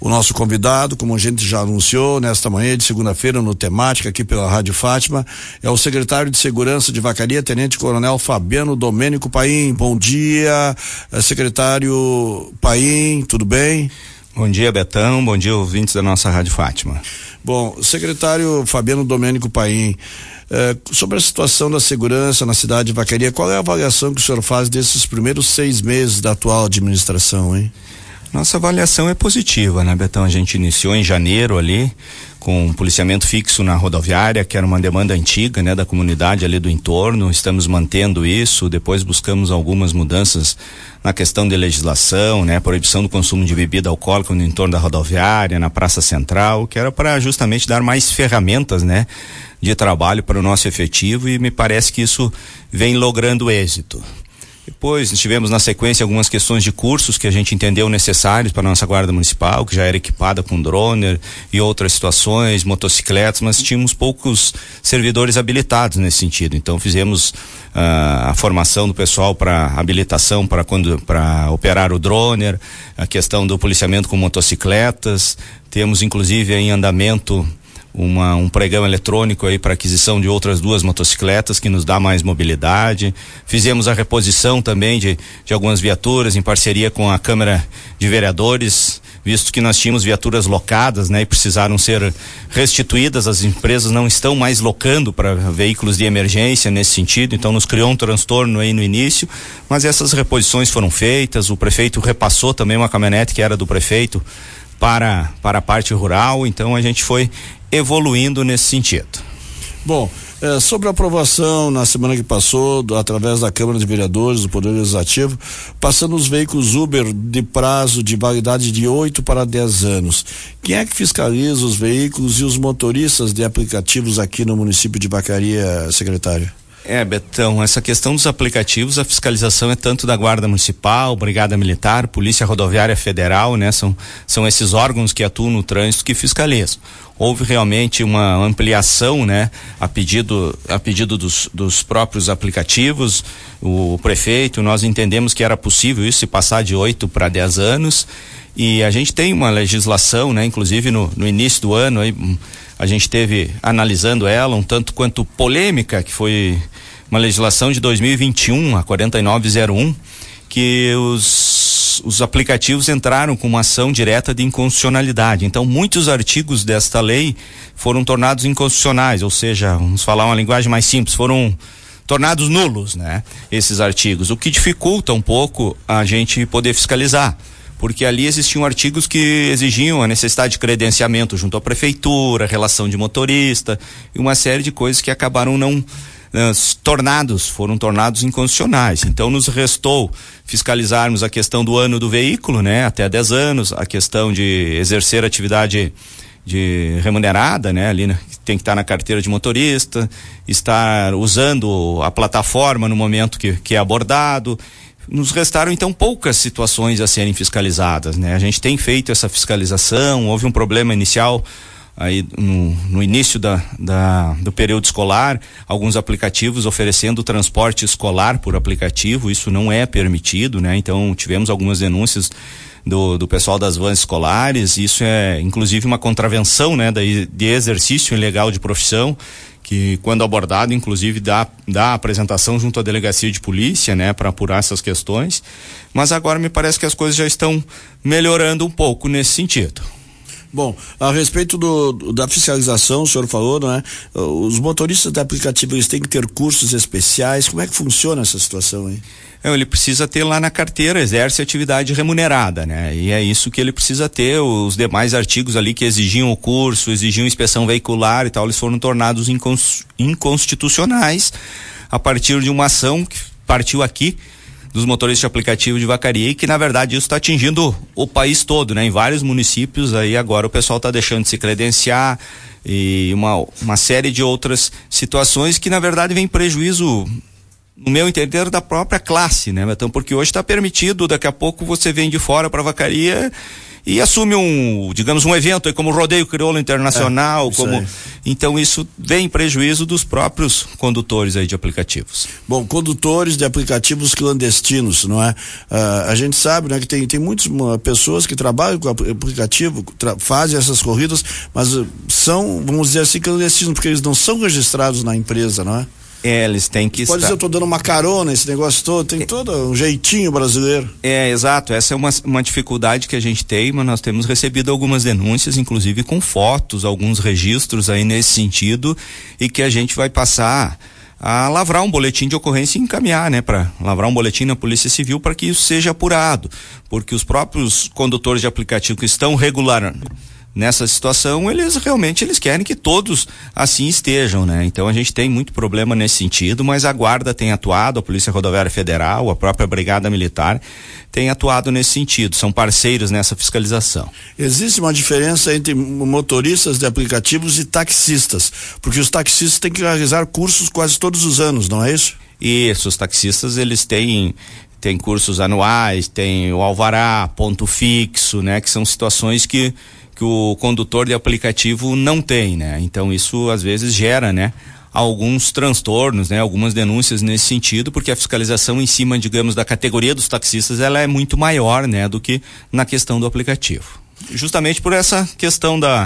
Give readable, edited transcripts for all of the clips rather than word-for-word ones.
O nosso convidado, como a gente já anunciou nesta manhã de segunda-feira no Temática aqui pela Rádio Fátima, é o secretário de Segurança de Vacaria, Tenente Coronel Fabiano Domênico Paim. Bom dia, secretário Paim, tudo bem? Bom dia, Betão, bom dia, ouvintes da nossa Rádio Fátima. Bom, secretário Fabiano Domênico Paim, sobre a situação da segurança na cidade de Vacaria, qual é a avaliação que o senhor faz desses primeiros 6 meses da atual administração, hein? Nossa avaliação é positiva, né, Betão? A gente iniciou em janeiro ali com um policiamento fixo na rodoviária, que era uma demanda antiga, né, da comunidade ali do entorno. Estamos mantendo isso. Depois buscamos algumas mudanças na questão de legislação, né, proibição do consumo de bebida alcoólica no entorno da rodoviária, na Praça Central, que era para justamente dar mais ferramentas, né, de trabalho para o nosso efetivo, e me parece que isso vem logrando êxito. Depois tivemos na sequência algumas questões de cursos que a gente entendeu necessários para a nossa guarda municipal, que já era equipada com drone e outras situações, motocicletas, mas tínhamos poucos servidores habilitados nesse sentido. Então fizemos a formação do pessoal para habilitação para operar o drone, a questão do policiamento com motocicletas. Temos inclusive em andamento um pregão eletrônico aí para aquisição de outras 2 motocicletas que nos dá mais mobilidade. Fizemos a reposição também de algumas viaturas em parceria com a Câmara de Vereadores, visto que nós tínhamos viaturas locadas, né, e precisaram ser restituídas. As empresas não estão mais locando para veículos de emergência nesse sentido, então nos criou um transtorno aí no início, mas essas reposições foram feitas. O prefeito repassou também uma caminhonete que era do prefeito para a parte rural, então a gente foi evoluindo nesse sentido. Bom, sobre a aprovação na semana que passou, através da Câmara de Vereadores, do Poder Legislativo, passando os veículos Uber de prazo de validade de 8 para 10 anos. Quem é que fiscaliza os veículos e os motoristas de aplicativos aqui no município de Vacaria, secretário? Betão, essa questão dos aplicativos, a fiscalização é tanto da Guarda Municipal, Brigada Militar, Polícia Rodoviária Federal, né? São esses órgãos que atuam no trânsito que fiscalizam. Houve realmente uma ampliação, né? A pedido dos próprios aplicativos, o prefeito, nós entendemos que era possível isso se passar de 8 para 10 anos, e a gente tem uma legislação, né? Inclusive no início do ano aí, a gente teve analisando ela um tanto quanto polêmica, que foi uma legislação de 2021, a 4901, que os aplicativos entraram com uma ação direta de inconstitucionalidade. Então, muitos artigos desta lei foram tornados inconstitucionais, ou seja, vamos falar uma linguagem mais simples, foram tornados nulos, né? Esses artigos, o que dificulta um pouco a gente poder fiscalizar, porque ali existiam artigos que exigiam a necessidade de credenciamento junto à prefeitura, relação de motorista e uma série de coisas que acabaram foram tornados inconstitucionais. Então nos restou fiscalizarmos a questão do ano do veículo, né, até 10 anos, a questão de exercer atividade remunerada, né, ali tem que estar na carteira de motorista, estar usando a plataforma no momento que é abordado. Nos restaram então poucas situações a serem fiscalizadas, né? A gente tem feito essa fiscalização. Houve um problema inicial aí no início do período escolar, alguns aplicativos oferecendo transporte escolar por aplicativo, isso não é permitido, né? Então tivemos algumas denúncias do pessoal das vans escolares. Isso é inclusive uma contravenção, né, de exercício ilegal de profissão, que quando abordado inclusive dá apresentação junto à delegacia de polícia, né, para apurar essas questões. Mas agora me parece que as coisas já estão melhorando um pouco nesse sentido. Bom, a respeito da fiscalização, o senhor falou, não é? Os motoristas de aplicativo, eles têm que ter cursos especiais. Como é que funciona essa situação aí? Ele precisa ter lá na carteira, exerce atividade remunerada, né? E é isso que ele precisa ter. Os demais artigos ali que exigiam o curso, exigiam inspeção veicular e tal, eles foram tornados inconstitucionais a partir de uma ação que partiu aqui dos motoristas de aplicativo de Vacaria, e que na verdade isso está atingindo o país todo, né? Em vários municípios aí agora o pessoal está deixando de se credenciar e uma série de outras situações que na verdade vem prejuízo, no meu entender, da própria classe, né? Então, porque hoje está permitido, daqui a pouco você vem de fora para Vacaria e assume digamos, um evento aí como o Rodeio Crioulo Internacional, então isso vem em prejuízo dos próprios condutores aí de aplicativos. Bom, condutores de aplicativos clandestinos, não é? A gente sabe, né, que tem muitas pessoas que trabalham com aplicativo, fazem essas corridas, mas são, vamos dizer assim, clandestinos, porque eles não são registrados na empresa, não é? Eles têm que Pode dizer, eu tô dando uma carona, esse negócio todo, tem todo um jeitinho brasileiro. Exato, essa é uma dificuldade que a gente tem, mas nós temos recebido algumas denúncias, inclusive com fotos, alguns registros aí nesse sentido, e que a gente vai passar a lavrar um boletim de ocorrência e encaminhar, né, para lavrar um boletim na Polícia Civil para que isso seja apurado, porque os próprios condutores de aplicativo que estão regulando nessa situação, eles querem que todos assim estejam, né? Então a gente tem muito problema nesse sentido, mas a Guarda tem atuado, a Polícia Rodoviária Federal, a própria Brigada Militar tem atuado nesse sentido, são parceiros nessa fiscalização. Existe uma diferença entre motoristas de aplicativos e taxistas, porque os taxistas têm que realizar cursos quase todos os anos, não é isso? Isso, os taxistas, eles têm cursos anuais, tem o alvará, ponto fixo, né? Que são situações que o condutor de aplicativo não tem, né? Então isso às vezes gera, né, alguns transtornos, né, algumas denúncias nesse sentido, porque a fiscalização em cima, digamos, da categoria dos taxistas, ela é muito maior, né, do que na questão do aplicativo. Justamente por essa questão da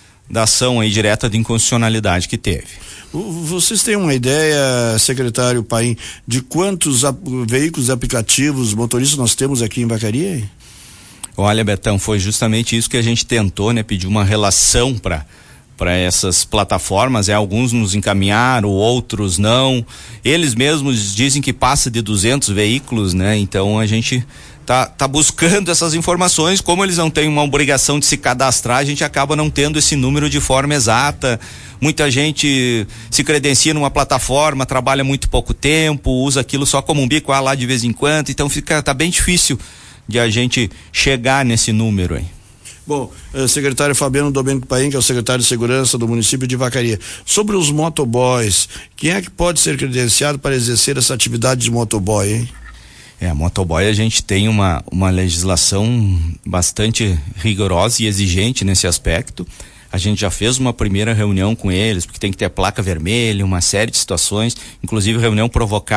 ação aí direta de inconstitucionalidade que teve. Vocês têm uma ideia, secretário Paim, de quantos veículos aplicativos motoristas nós temos aqui em Vacaria? Olha, Betão, foi justamente isso que a gente tentou, né? Pedir uma relação para essas plataformas, alguns nos encaminharam, outros não. Eles mesmos dizem que passa de 200 veículos, né? Então a gente tá buscando essas informações, como eles não têm uma obrigação de se cadastrar, a gente acaba não tendo esse número de forma exata. Muita gente se credencia numa plataforma, trabalha muito pouco tempo, usa aquilo só como um bico lá de vez em quando, então tá bem difícil de a gente chegar nesse número aí. Bom, secretário Fabiano Domênico Paim, que é o secretário de Segurança do município de Vacaria, sobre os motoboys, quem é que pode ser credenciado para exercer essa atividade de motoboy, hein? Motoboy, a gente tem uma legislação bastante rigorosa e exigente nesse aspecto. A gente já fez uma primeira reunião com eles, porque tem que ter placa vermelha, uma série de situações, inclusive reunião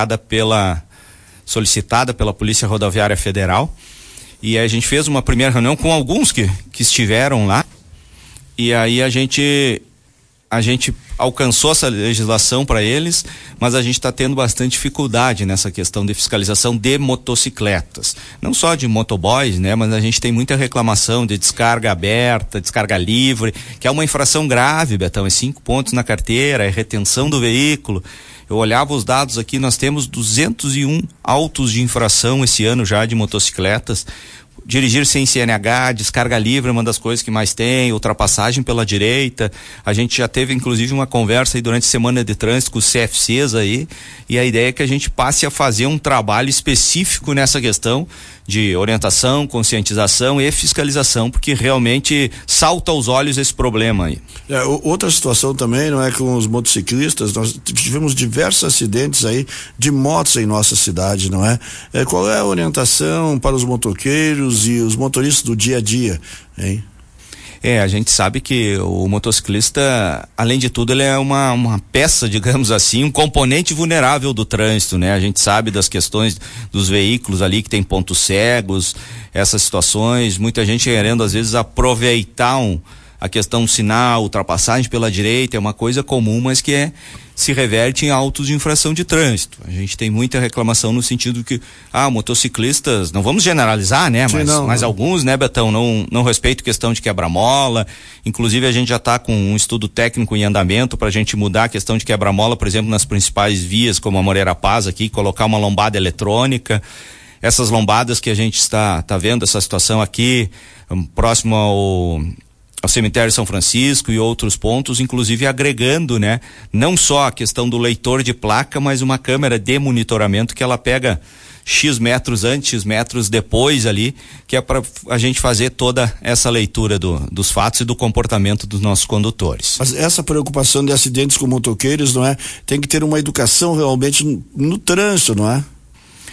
solicitada pela Polícia Rodoviária Federal. E a gente fez uma primeira reunião com alguns que estiveram lá, e aí a gente alcançou essa legislação para eles, mas a gente está tendo bastante dificuldade nessa questão de fiscalização de motocicletas, não só de motoboys, né, mas a gente tem muita reclamação de descarga aberta, descarga livre, que é uma infração grave, Betão, é 5 pontos na carteira, é retenção do veículo. Eu olhava os dados aqui, nós temos 201 autos de infração esse ano já de motocicletas. Dirigir sem CNH, descarga livre é uma das coisas que mais tem, ultrapassagem pela direita. A gente já teve inclusive uma conversa aí durante a semana de trânsito com os CFCs aí, e a ideia é que a gente passe a fazer um trabalho específico nessa questão de orientação, conscientização e fiscalização, porque realmente salta aos olhos esse problema aí. Outra situação também, não é, com os motociclistas, nós tivemos diversos acidentes aí de motos em nossa cidade, não é? Qual é a orientação para os motoqueiros e os motoristas do dia a dia, hein? A gente sabe que o motociclista, além de tudo, ele é uma peça, digamos assim, um componente vulnerável do trânsito, né? A gente sabe das questões dos veículos ali que tem pontos cegos, essas situações, muita gente querendo às vezes aproveitar a questão do sinal, ultrapassagem pela direita, é uma coisa comum, mas que se reverte em autos de infração de trânsito. A gente tem muita reclamação no sentido que, motociclistas, não vamos generalizar, né? Sim, mas alguns, né, Betão, não respeitam questão de quebra-mola. Inclusive a gente já está com um estudo técnico em andamento para a gente mudar a questão de quebra-mola, por exemplo, nas principais vias, como a Moreira Paz aqui, colocar uma lombada eletrônica. Essas lombadas que a gente está vendo, essa situação aqui, próximo ao cemitério São Francisco e outros pontos, inclusive agregando, né, não só a questão do leitor de placa, mas uma câmera de monitoramento que ela pega X metros antes, X metros depois ali, que é para a gente fazer toda essa leitura dos fatos e do comportamento dos nossos condutores. Mas essa preocupação de acidentes com motoqueiros, não é? Tem que ter uma educação realmente no trânsito, não é?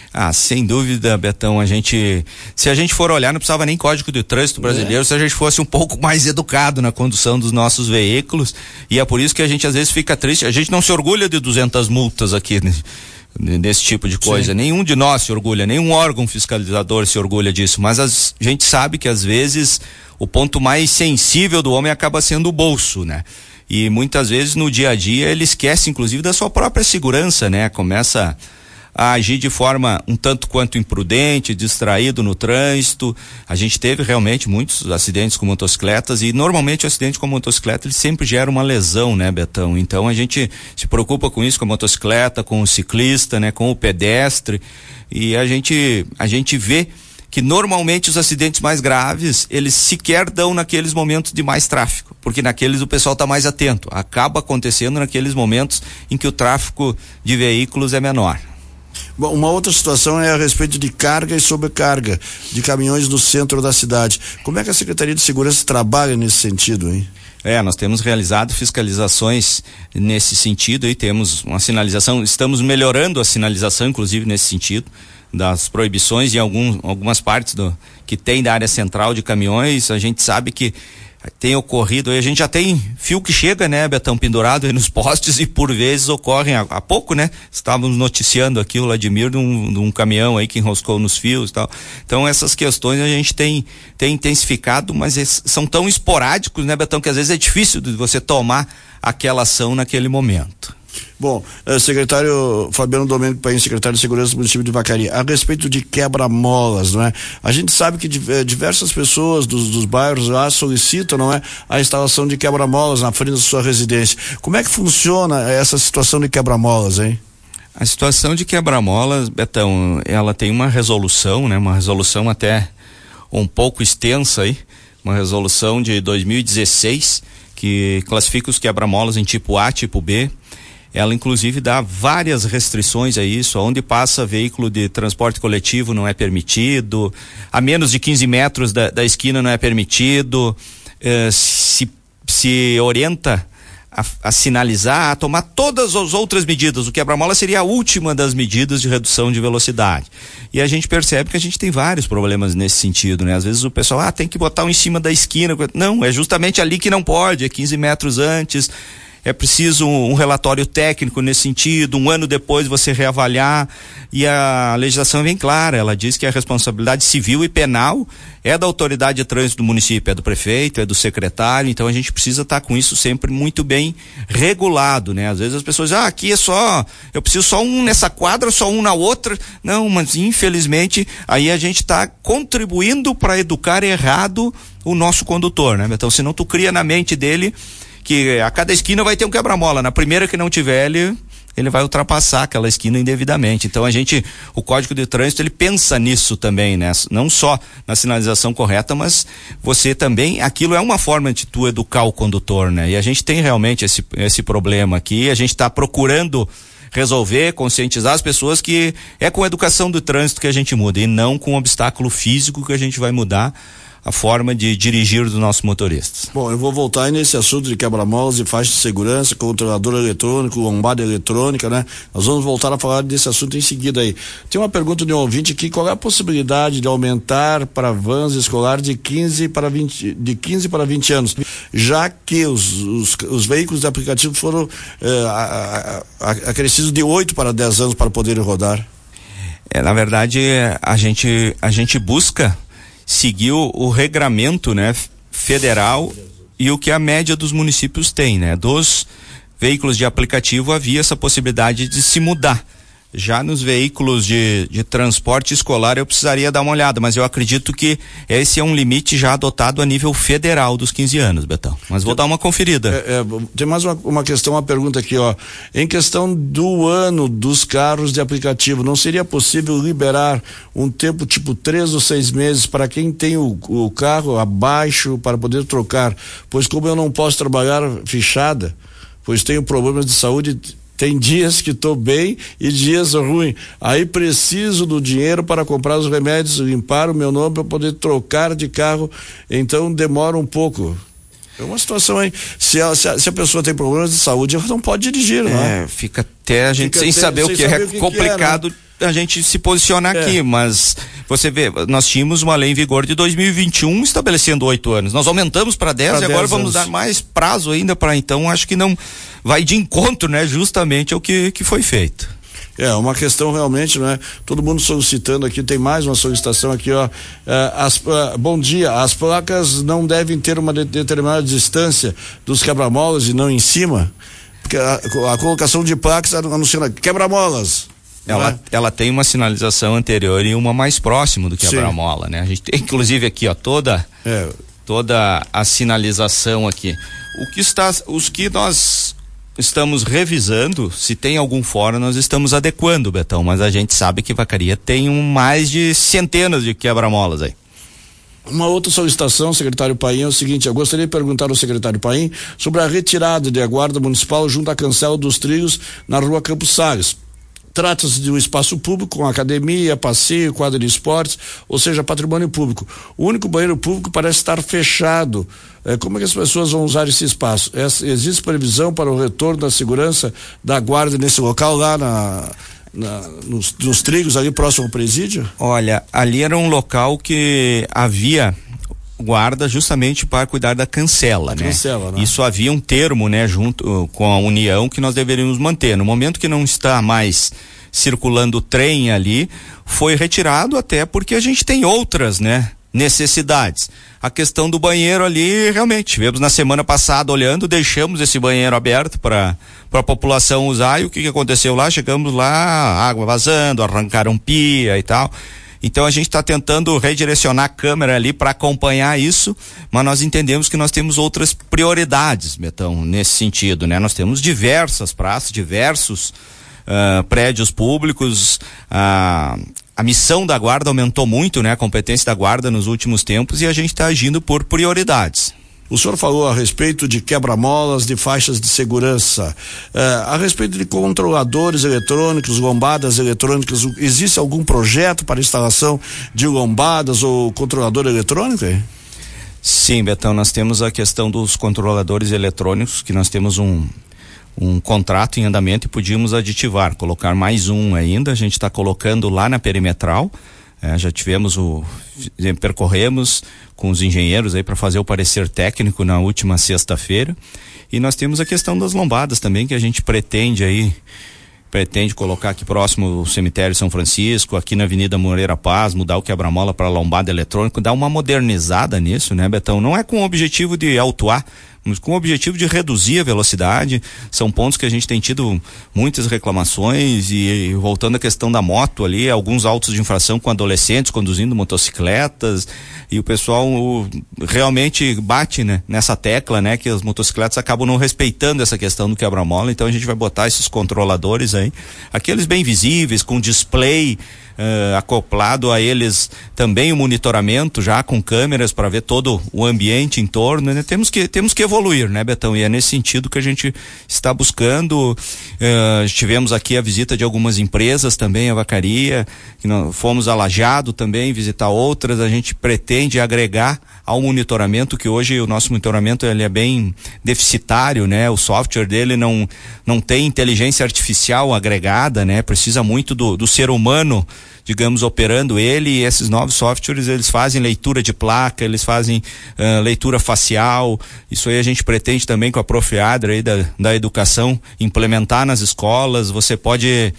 Sem dúvida, Betão, se a gente for olhar, não precisava nem Código de Trânsito brasileiro, se a gente fosse um pouco mais educado na condução dos nossos veículos, e é por isso que a gente às vezes fica triste, a gente não se orgulha de 200 multas aqui, né? Desse tipo de coisa. Sim. Nenhum de nós se orgulha, nenhum órgão fiscalizador se orgulha disso, mas a gente sabe que às vezes o ponto mais sensível do homem acaba sendo o bolso, né? E muitas vezes no dia a dia ele esquece inclusive da sua própria segurança, né? Começa a agir de forma um tanto quanto imprudente, distraído no trânsito. A gente teve realmente muitos acidentes com motocicletas e normalmente o acidente com motocicleta ele sempre gera uma lesão, né, Betão? Então a gente se preocupa com isso, com a motocicleta, com o ciclista, né, com o pedestre, e a gente vê que normalmente os acidentes mais graves, eles sequer dão naqueles momentos de mais tráfego, porque naqueles o pessoal está mais atento. Acaba acontecendo naqueles momentos em que o tráfego de veículos é menor. Bom, uma outra situação é a respeito de carga e sobrecarga de caminhões no centro da cidade. Como é que a Secretaria de Segurança trabalha nesse sentido, hein? Nós temos realizado fiscalizações nesse sentido e temos uma sinalização, estamos melhorando a sinalização, inclusive nesse sentido, das proibições em algumas partes que tem da área central de caminhões. A gente sabe que tem ocorrido, a gente já tem fio que chega, né, Betão, pendurado aí nos postes, e por vezes ocorrem, há pouco, né, estávamos noticiando aqui o Vladimir de um caminhão aí que enroscou nos fios e tal. Então essas questões a gente tem intensificado, mas são tão esporádicos, né, Betão, que às vezes é difícil de você tomar aquela ação naquele momento. Bom, secretário Fabiano Domênico Paim, secretário de Segurança do município de Vacaria, a respeito de quebra-molas, não é? A gente sabe que diversas pessoas dos bairros lá solicitam, não é? A instalação de quebra-molas na frente da sua residência. Como é que funciona essa situação de quebra-molas, hein? A situação de quebra-molas, Betão, ela tem uma resolução, né? Uma resolução até um pouco extensa aí, uma resolução de 2016 que classifica os quebra-molas em tipo A, tipo B. Ela inclusive dá várias restrições a isso, onde passa veículo de transporte coletivo não é permitido, a menos de 15 metros da esquina não é permitido, se orienta a sinalizar, a tomar todas as outras medidas. O quebra-mola seria a última das medidas de redução de velocidade. E a gente percebe que a gente tem vários problemas nesse sentido, né? Às vezes o pessoal, tem que botar um em cima da esquina. Não, é justamente ali que não pode, é 15 metros antes. É preciso um relatório técnico nesse sentido, um ano depois você reavaliar, e a legislação é bem clara, ela diz que a responsabilidade civil e penal é da autoridade de trânsito do município, é do prefeito, é do secretário, então a gente precisa estar com isso sempre muito bem regulado, né? Às vezes as pessoas dizem, aqui é só, eu preciso só um nessa quadra, só um na outra. Não, mas infelizmente aí a gente está contribuindo para educar errado o nosso condutor, né? Então, senão tu cria na mente dele que a cada esquina vai ter um quebra-mola, na primeira que não tiver ele vai ultrapassar aquela esquina indevidamente. Então o Código de Trânsito ele pensa nisso também, né? Não só na sinalização correta, mas você também, aquilo é uma forma de tu educar o condutor, né? E a gente tem realmente esse problema aqui, a gente está procurando resolver, conscientizar as pessoas que é com a educação do trânsito que a gente muda e não com o obstáculo físico que a gente vai mudar a forma de dirigir dos nossos motoristas. Bom, eu vou voltar aí nesse assunto de quebra-molas e faixa de segurança, controlador eletrônico, lombada eletrônica, né? Nós vamos voltar a falar desse assunto em seguida aí. Tem uma pergunta de um ouvinte aqui, qual é a possibilidade de aumentar para vans escolar de 15 para 20 anos, já que os veículos de aplicativo foram acrescidos de 8 para 10 anos para poderem rodar? Na verdade, a gente busca seguir o regramento, né, federal e o que a média dos municípios tem, né? Dos veículos de aplicativo havia essa possibilidade de se mudar. Já nos veículos de transporte escolar eu precisaria dar uma olhada, mas eu acredito que esse é um limite já adotado a nível federal dos 15 anos, Betão. Mas vou dar uma conferida. Tem mais uma questão, uma pergunta aqui, ó. Em questão do ano dos carros de aplicativo, não seria possível liberar um tempo tipo 3 ou 6 meses para quem tem o carro abaixo para poder trocar? Pois como eu não posso trabalhar fichada, pois tenho problemas de saúde. Tem dias que estou bem e dias ruins. Aí preciso do dinheiro para comprar os remédios, limpar o meu nome para poder trocar de carro. Então demora um pouco. É uma situação aí. Se a pessoa tem problemas de saúde, ela não pode dirigir, não é? Fica até a gente sem saber o que é complicado. a gente se posiciona aqui, mas você vê, nós tínhamos uma lei em vigor de 2021 estabelecendo 8 anos. Nós aumentamos para 10 e agora vamos dar mais prazo ainda para então, acho que não vai de encontro, né, justamente ao que foi feito. Uma questão realmente, né? Todo mundo solicitando aqui, tem mais uma solicitação aqui, ó. Bom dia, as placas não devem ter uma determinada distância dos quebra-molas e não em cima? Porque a colocação de placas anunciando quebra-molas. Ela tem uma sinalização anterior e uma mais próximo do quebra-mola, né? A gente tem inclusive aqui, ó, toda a sinalização aqui. Os que nós estamos revisando, se tem algum fora, nós estamos adequando, Betão, mas a gente sabe que Vacaria tem mais de centenas de quebra-molas aí. Uma outra solicitação, secretário Paim, é o seguinte: eu gostaria de perguntar ao secretário Paim sobre a retirada da guarda municipal junto à cancela dos trilhos na rua Campos Salles. Trata-se de um espaço público com academia, passeio, quadra de esportes, ou seja, patrimônio público. O único banheiro público parece estar fechado. Como é que as pessoas vão usar esse espaço? Existe previsão para o retorno da segurança da guarda nesse local lá nos trilhos ali próximo ao presídio? Olha, ali era um local que havia guarda justamente para cuidar da cancela, né? Isso havia um termo, né, junto com a União, que nós deveríamos manter. No momento que não está mais circulando o trem ali, foi retirado, até porque a gente tem outras, né, necessidades. A questão do banheiro ali, realmente, tivemos na semana passada olhando, deixamos esse banheiro aberto para a população usar, e o que aconteceu lá? Chegamos lá, água vazando, arrancaram pia e tal. Então a gente está tentando redirecionar a câmera ali para acompanhar isso, mas nós entendemos que nós temos outras prioridades, Betão, nesse sentido, né? Nós temos diversas praças, diversos prédios públicos. A missão da guarda aumentou muito, né? A competência da guarda nos últimos tempos, e a gente está agindo por prioridades. O senhor falou a respeito de quebra-molas, de faixas de segurança. A respeito de controladores eletrônicos, lombadas eletrônicas, existe algum projeto para instalação de lombadas ou controlador eletrônico? Sim, Betão, nós temos a questão dos controladores eletrônicos, que nós temos um contrato em andamento e podíamos aditivar, colocar mais um ainda. A gente está colocando lá na perimetral. Já percorremos com os engenheiros aí para fazer o parecer técnico na última sexta-feira, e nós temos a questão das lombadas também, que a gente pretende colocar aqui próximo ao cemitério São Francisco, aqui na Avenida Moreira Paz, mudar o quebra-mola para lombada eletrônica, dar uma modernizada nisso, né, Betão? Não é com o objetivo de autuar, mas com o objetivo de reduzir a velocidade. São pontos que a gente tem tido muitas reclamações, e voltando à questão da moto ali, alguns autos de infração com adolescentes conduzindo motocicletas, e o pessoal realmente bate, né, nessa tecla, né, que as motocicletas acabam não respeitando essa questão do quebra-mola. Então a gente vai botar esses controladores aí, aqueles bem visíveis, com display acoplado a eles, também o monitoramento já com câmeras para ver todo o ambiente em torno, né? Temos que evoluir, né, Betão? E é nesse sentido que a gente está buscando. Tivemos aqui a visita de algumas empresas também, a Vacaria, que nós fomos a Lajeado também visitar outras. A gente pretende agregar ao monitoramento, que hoje o nosso monitoramento ele é bem deficitário, né? O software dele não tem inteligência artificial agregada, né? Precisa muito do ser humano, digamos, operando ele, e esses novos softwares, eles fazem leitura de placa, eles fazem leitura facial. Isso aí a gente pretende também com a Profiadra aí da educação implementar nas escolas. Você pode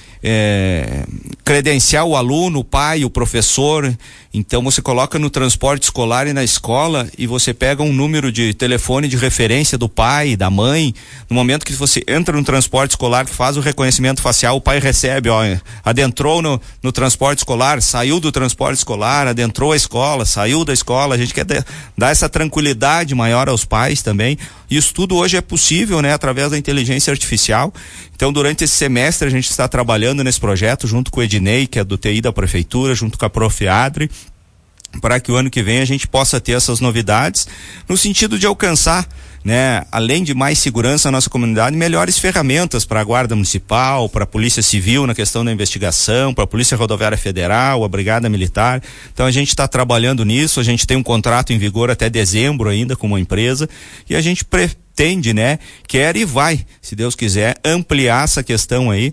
credenciar o aluno, o pai, o professor. Então você coloca no transporte escolar e na escola, e você pega um número de telefone de referência do pai, da mãe. No momento que você entra no transporte escolar, que faz o reconhecimento facial, o pai recebe, adentrou no transporte escolar, saiu do transporte escolar, adentrou a escola, saiu da escola. A gente quer dar essa tranquilidade maior aos pais também. Isso tudo hoje é possível, né, através da inteligência artificial. Então, durante esse semestre, a gente está trabalhando nesse projeto junto com o Ednei, que é do TI da Prefeitura, junto com a Profiadre, para que o ano que vem a gente possa ter essas novidades, no sentido de alcançar, né, além de mais segurança na nossa comunidade, melhores ferramentas para a Guarda Municipal, para a Polícia Civil na questão da investigação, para a Polícia Rodoviária Federal, a Brigada Militar. Então a gente está trabalhando nisso. A gente tem um contrato em vigor até dezembro ainda com uma empresa, e a gente pretende, né, quer e vai, se Deus quiser, ampliar essa questão aí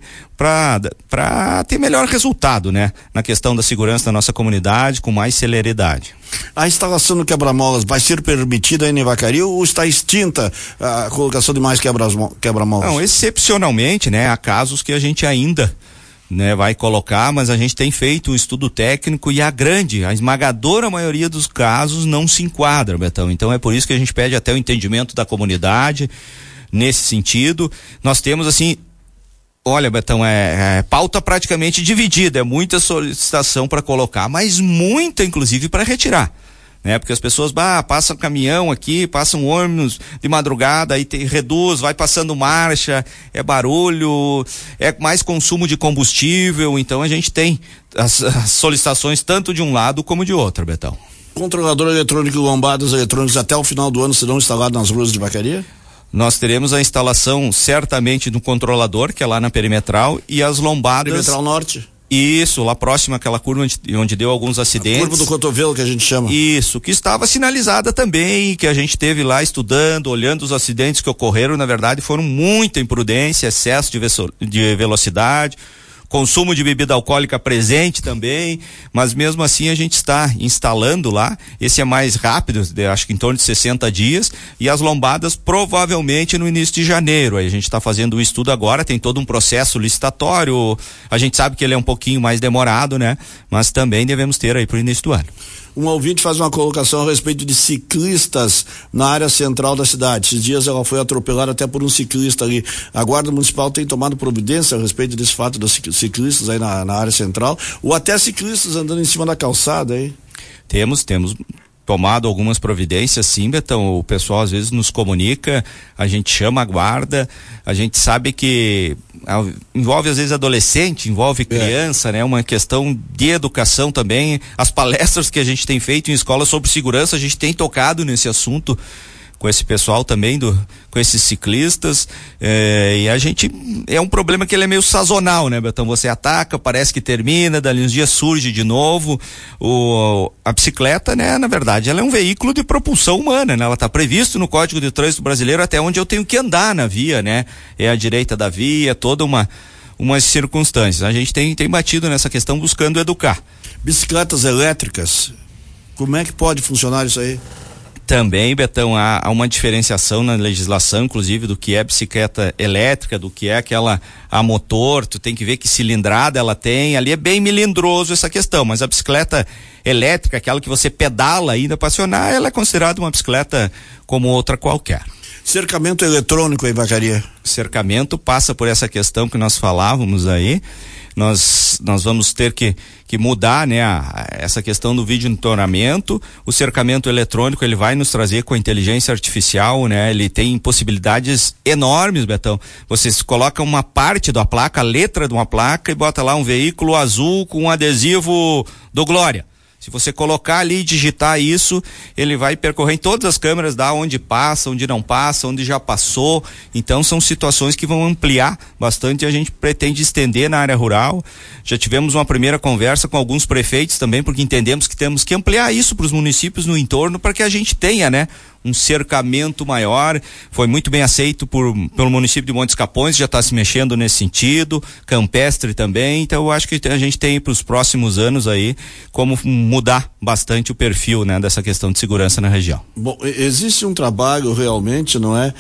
para ter melhor resultado, né, na questão da segurança da nossa comunidade com mais celeridade. A instalação do quebra-molas vai ser permitida aí em Vacaria ou está extinta a colocação de mais quebra-molas? Não, excepcionalmente, né, há casos que a gente ainda, né, vai colocar, mas a gente tem feito um estudo técnico e a esmagadora maioria dos casos não se enquadra, Betão. Então é por isso que a gente pede até o entendimento da comunidade nesse sentido. Nós temos assim, olha, Betão, é pauta praticamente dividida, é muita solicitação para colocar, mas muita inclusive para retirar, né? Porque as pessoas passam caminhão aqui, passam ônibus de madrugada, aí reduz, vai passando marcha, é barulho, é mais consumo de combustível, então a gente tem as solicitações tanto de um lado como de outro, Betão. Controlador eletrônico e lombadas eletrônicas até o final do ano serão instalados nas ruas de Vacaria? Nós teremos a instalação certamente do controlador, que é lá na Perimetral, e as lombadas... Perimetral Norte? Isso, lá próximo àquela curva onde deu alguns acidentes. A curva do cotovelo que a gente chama. Isso, que estava sinalizada também, que a gente teve lá estudando, olhando os acidentes que ocorreram, na verdade foram muita imprudência, excesso de velocidade, consumo de bebida alcoólica presente também, mas mesmo assim a gente está instalando lá. Esse é mais rápido, acho que em torno de 60 dias, e as lombadas provavelmente no início de janeiro. Aí a gente está fazendo o estudo agora, tem todo um processo licitatório, a gente sabe que ele é um pouquinho mais demorado, né? Mas também devemos ter aí para o início do ano. Um ouvinte faz uma colocação a respeito de ciclistas na área central da cidade. Esses dias ela foi atropelada até por um ciclista ali. A Guarda Municipal tem tomado providência a respeito desse fato dos ciclistas aí na área central, ou até ciclistas andando em cima da calçada aí? Temos tomado algumas providências, sim, Betão. O pessoal às vezes nos comunica, a gente chama a guarda, a gente sabe que envolve às vezes adolescente, envolve criança, né? Uma questão de educação também. As palestras que a gente tem feito em escolas sobre segurança, a gente tem tocado nesse assunto com esse pessoal também, com esses ciclistas, e a gente, é um problema que ele é meio sazonal, né, Betão? Você ataca, parece que termina, dali uns dias surge de novo. A bicicleta, né, na verdade, ela é um veículo de propulsão humana, né? Ela está previsto no Código de Trânsito Brasileiro até onde eu tenho que andar na via, né? É a direita da via, toda umas circunstâncias. A gente tem batido nessa questão buscando educar. Bicicletas elétricas, como é que pode funcionar isso aí? Também, Betão, há uma diferenciação na legislação, inclusive, do que é bicicleta elétrica, do que é aquela a motor. Tu tem que ver que cilindrada ela tem. Ali é bem melindroso essa questão, mas a bicicleta elétrica, aquela que você pedala ainda para acionar, ela é considerada uma bicicleta como outra qualquer. Cercamento eletrônico aí, Vacaria? Cercamento passa por essa questão que nós falávamos aí. Nós vamos ter que mudar, né, essa questão do vídeo monitoramento. O cercamento eletrônico, ele vai nos trazer com a inteligência artificial, né? Ele tem possibilidades enormes, Betão. Você coloca uma parte da placa, a letra de uma placa, e bota lá um veículo azul com um adesivo do Glória. Se você colocar ali e digitar isso, ele vai percorrer em todas as câmeras, dar onde passa, onde não passa, onde já passou. Então são situações que vão ampliar bastante e a gente pretende estender na área rural. Já tivemos uma primeira conversa com alguns prefeitos também, porque entendemos que temos que ampliar isso para os municípios no entorno, para que a gente tenha, né, um cercamento maior. Foi muito bem aceito pelo município de Montes Capões, já está se mexendo nesse sentido, Campestre também. Então eu acho que a gente tem para os próximos anos aí como mudar bastante o perfil, né, dessa questão de segurança na região. Bom, existe um trabalho realmente, não é,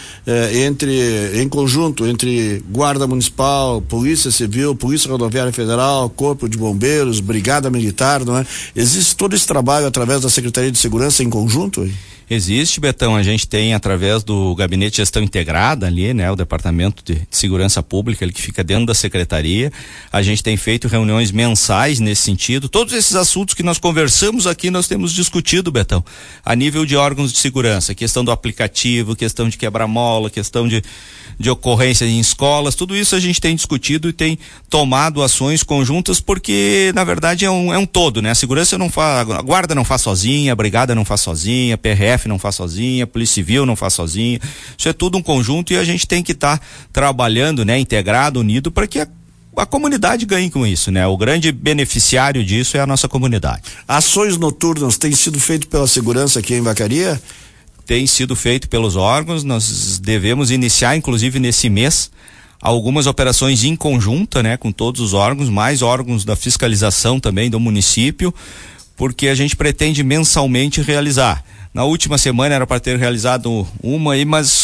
em conjunto entre Guarda Municipal, Polícia Civil, Polícia Rodoviária Federal, Corpo de Bombeiros, Brigada Militar, não é? Existe todo esse trabalho através da Secretaria de Segurança em conjunto aí? Existe, Betão, a gente tem através do Gabinete de Gestão Integrada ali, né, o Departamento de Segurança Pública, ele que fica dentro da Secretaria. A gente tem feito reuniões mensais nesse sentido. Todos esses assuntos que nós conversamos aqui, nós temos discutido, Betão, a nível de órgãos de segurança, questão do aplicativo, questão de quebra-mola, questão de ocorrência em escolas, tudo isso a gente tem discutido e tem tomado ações conjuntas, porque na verdade é um todo, né? A segurança não faz, a guarda não faz sozinha, a brigada não faz sozinha, a PRF não faz sozinha, a Polícia Civil não faz sozinha. Isso é tudo um conjunto e a gente tem que estar trabalhando, né, integrado, unido, para que a comunidade ganhe com isso, né? O grande beneficiário disso é a nossa comunidade. Ações noturnas têm sido feitas pela segurança aqui em Vacaria? tem sido feito pelos órgãos. Nós devemos iniciar, inclusive nesse mês, algumas operações em conjunta, né, com todos os órgãos, mais órgãos da fiscalização também do município, porque a gente pretende mensalmente realizar. Na última semana era para ter realizado uma aí, mas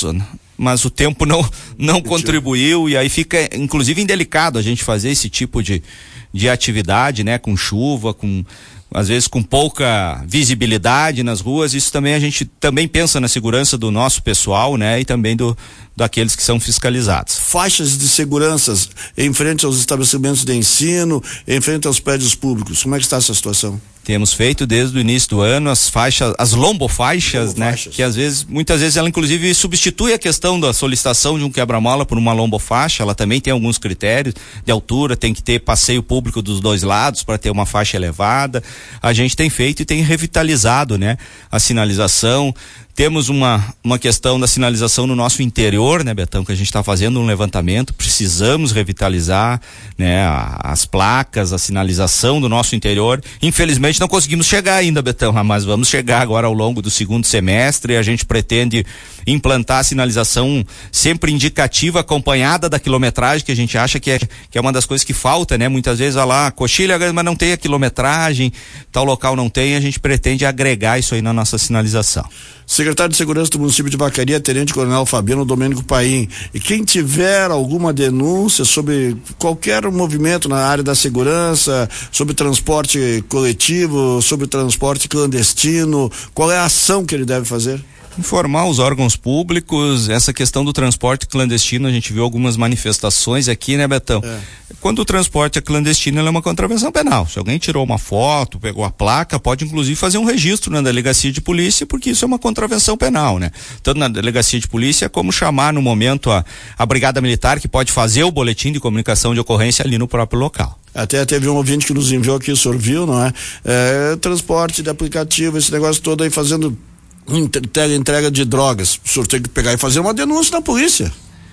o tempo não contribuiu, e aí fica inclusive indelicado a gente fazer esse tipo de atividade, né, com chuva, às vezes com pouca visibilidade nas ruas. Isso também a gente também pensa na segurança do nosso pessoal, né, e também daqueles que são fiscalizados. Faixas de segurança em frente aos estabelecimentos de ensino, em frente aos prédios públicos, como é que está essa situação? Temos feito desde o início do ano as faixas, as lombofaixas, né? Que muitas vezes ela inclusive substitui a questão da solicitação de um quebra-mola por uma lombofaixa. Ela também tem alguns critérios de altura, tem que ter passeio público dos dois lados para ter uma faixa elevada. A gente tem feito e tem revitalizado, né, a sinalização. Temos uma questão da sinalização no nosso interior, né, Betão, que a gente está fazendo um levantamento. Precisamos revitalizar, né, as placas, a sinalização do nosso interior. Infelizmente não conseguimos chegar ainda, Betão, mas vamos chegar agora ao longo do segundo semestre. A gente pretende implantar a sinalização sempre indicativa, acompanhada da quilometragem, que a gente acha que é uma das coisas que falta, né? Muitas vezes, Coxilha, mas não tem a quilometragem, tal local não tem. A gente pretende agregar isso aí na nossa sinalização. Secretário de Segurança do município de Vacaria, Tenente Coronel Fabiano Domênico Paim. E quem tiver alguma denúncia sobre qualquer movimento na área da segurança, sobre transporte coletivo, sobre transporte clandestino, qual é a ação que ele deve fazer? Informar os órgãos públicos. Essa questão do transporte clandestino, a gente viu algumas manifestações aqui, né, Betão? Quando o transporte é clandestino, ele é uma contravenção penal. Se alguém tirou uma foto, pegou a placa, pode inclusive fazer um registro na delegacia de polícia, porque isso é uma contravenção penal, né? Tanto na delegacia de polícia, como chamar no momento a brigada militar, que pode fazer o boletim de comunicação de ocorrência ali no próprio local. Até teve um ouvinte que nos enviou aqui, o senhor viu, não é? Transporte de aplicativo, esse negócio todo aí fazendo entrega de drogas. O senhor tem que pegar e fazer uma denúncia na polícia.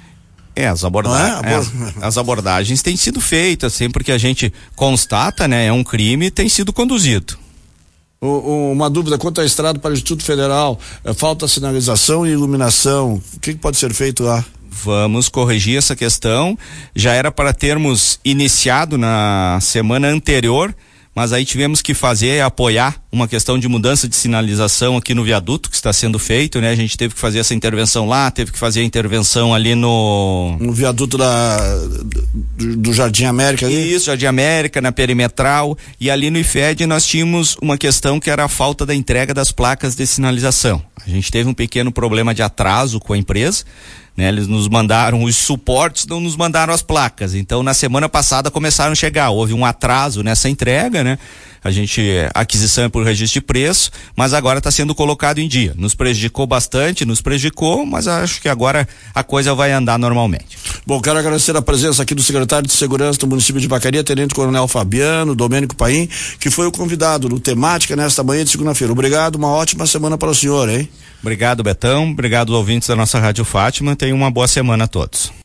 As abordagens têm sido feitas, sempre que a gente constata, né, é um crime, tem sido conduzido. Uma dúvida quanto à estrada para o Instituto Federal, falta sinalização e iluminação, o que pode ser feito lá? Vamos corrigir essa questão. Já era para termos iniciado na semana anterior, mas aí tivemos que apoiar uma questão de mudança de sinalização aqui no viaduto que está sendo feito, né? A gente teve que fazer essa intervenção lá, teve que fazer a intervenção ali no viaduto do Jardim América ali? Isso, Jardim América, na Perimetral, e ali no IFED nós tínhamos uma questão que era a falta da entrega das placas de sinalização. A gente teve um pequeno problema de atraso com a empresa, né? Eles nos mandaram os suportes, não nos mandaram as placas. Então, na semana passada começaram a chegar. Houve um atraso nessa entrega, né? A aquisição é por registro de preço, mas agora está sendo colocado em dia. Nos prejudicou bastante, mas acho que agora a coisa vai andar normalmente. Bom, quero agradecer a presença aqui do secretário de Segurança do município de Vacaria, Tenente Coronel Fabiano Domênico Paim, que foi o convidado no Temática nesta manhã de segunda-feira. Obrigado, uma ótima semana para o senhor, hein? Obrigado, Betão. Obrigado aos ouvintes da nossa Rádio Fátima. Tenham uma boa semana a todos.